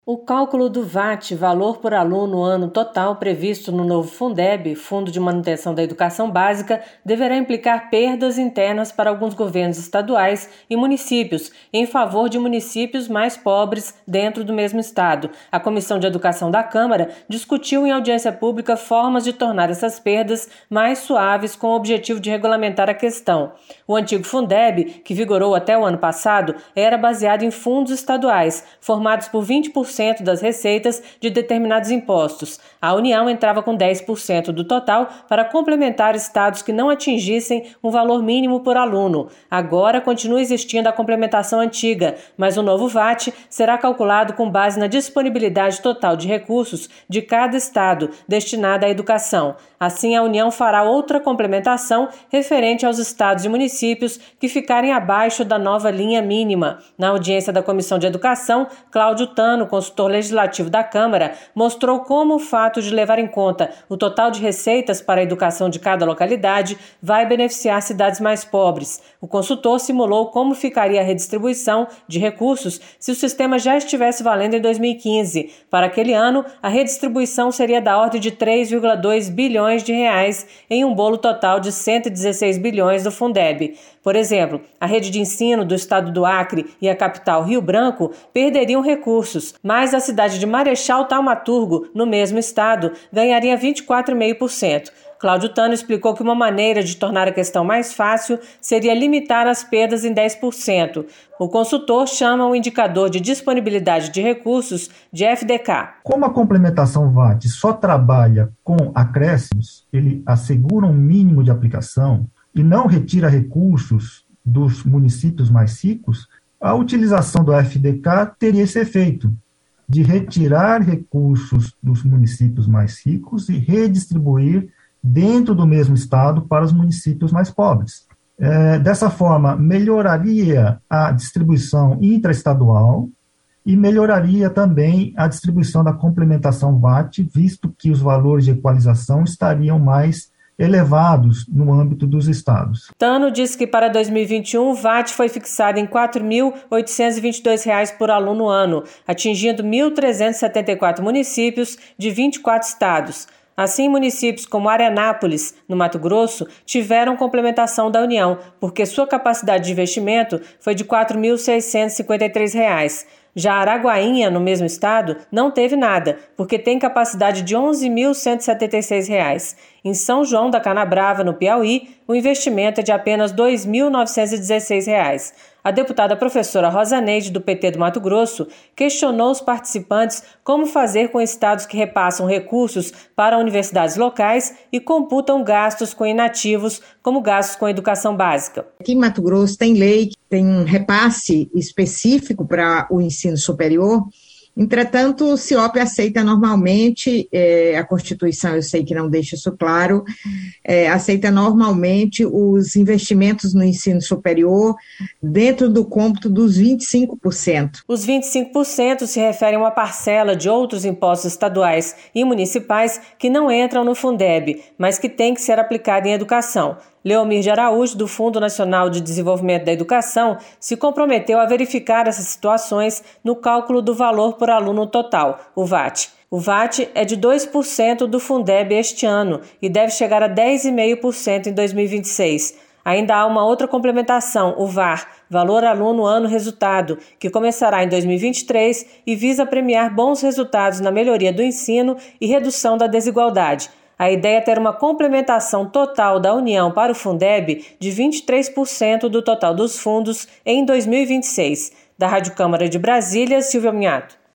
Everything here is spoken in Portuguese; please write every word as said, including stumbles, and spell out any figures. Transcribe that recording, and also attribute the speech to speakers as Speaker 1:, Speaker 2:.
Speaker 1: O cálculo do V A T, valor por aluno ano total, previsto no novo Fundeb, Fundo de Manutenção da Educação Básica, deverá implicar perdas internas para alguns governos estaduais e municípios, em favor de municípios mais pobres dentro do mesmo estado. A Comissão de Educação da Câmara discutiu em audiência pública formas de tornar essas perdas mais suaves com o objetivo de regulamentar a questão. O antigo Fundeb, que vigorou até o ano passado, era baseado em fundos estaduais, formados por vinte por cento das receitas de determinados impostos. A União entrava com dez por cento do total para complementar estados que não atingissem um valor mínimo por aluno. Agora continua existindo a complementação antiga, mas o novo V A T será calculado com base na disponibilidade total de recursos de cada estado destinada à educação. Assim, a União fará outra complementação referente aos estados e municípios que ficarem abaixo da nova linha mínima. Na audiência da Comissão de Educação, Cláudio Tano, consultor legislativo da Câmara, mostrou como o fato de levar em conta o total de receitas para a educação de cada localidade vai beneficiar cidades mais pobres. O consultor simulou como ficaria a redistribuição de recursos se o sistema já estivesse valendo em dois mil e quinze. Para aquele ano, a redistribuição seria da ordem de três vírgula dois bilhões de reais em um bolo total de cento e dezesseis bilhões do Fundeb. Por exemplo, a rede de ensino do estado do Acre e a capital Rio Branco perderiam recursos, mas a cidade de Marechal Taumaturgo, no mesmo estado, ganharia vinte e quatro vírgula cinco por cento. Cláudio Tano explicou que uma maneira de tornar a questão mais fácil seria limitar as perdas em dez por cento. O consultor chama o indicador de disponibilidade de recursos de F D K.
Speaker 2: Como a complementação V A T só trabalha com acréscimos, ele assegura um mínimo de aplicação e não retira recursos dos municípios mais ricos, a utilização do F D K teria esse efeito de retirar recursos dos municípios mais ricos e redistribuir dentro do mesmo estado para os municípios mais pobres. É, dessa forma, melhoraria a distribuição intraestadual e melhoraria também a distribuição da complementação V A T, visto que os valores de equalização estariam mais elevados no âmbito dos estados.
Speaker 1: Tano disse que para dois mil e vinte e um o V A T foi fixado em quatro mil oitocentos e vinte e dois reais por aluno ano, atingindo mil trezentos e setenta e quatro municípios de vinte e quatro estados. Assim, municípios como Arenápolis, no Mato Grosso, tiveram complementação da União, porque sua capacidade de investimento foi de quatro mil seiscentos e cinquenta e três reais. Já Araguainha, no mesmo estado, não teve nada, porque tem capacidade de onze mil cento e setenta e seis reais. Em São João da Canabrava, no Piauí, o investimento é de apenas dois mil novecentos e dezesseis reais. A deputada professora Rosa Neide, do P T do Mato Grosso, questionou os participantes como fazer com estados que repassam recursos para universidades locais e computam gastos com inativos, como gastos com educação básica.
Speaker 3: Aqui em Mato Grosso tem lei, tem um repasse específico para o ensino superior. Entretanto, o CIOP aceita normalmente, é, a Constituição, eu sei que não deixa isso claro, é, aceita normalmente os investimentos no ensino superior dentro do cômputo dos vinte e cinco por cento.
Speaker 1: Os vinte e cinco por cento se referem a uma parcela de outros impostos estaduais e municipais que não entram no Fundeb, mas que têm que ser aplicada em educação. Leomir de Araújo, do Fundo Nacional de Desenvolvimento da Educação, se comprometeu a verificar essas situações no cálculo do valor por aluno total, o V A T. O V A T é de dois por cento do Fundeb este ano e deve chegar a dez vírgula cinco por cento em dois mil e vinte e seis. Ainda há uma outra complementação, o V A R, Valor Aluno Ano Resultado, que começará em dois mil e vinte e três e visa premiar bons resultados na melhoria do ensino e redução da desigualdade. A ideia é ter uma complementação total da União para o Fundeb de vinte e três por cento do total dos fundos em dois mil e vinte e seis. Da Rádio Câmara de Brasília, Silvia Minhato.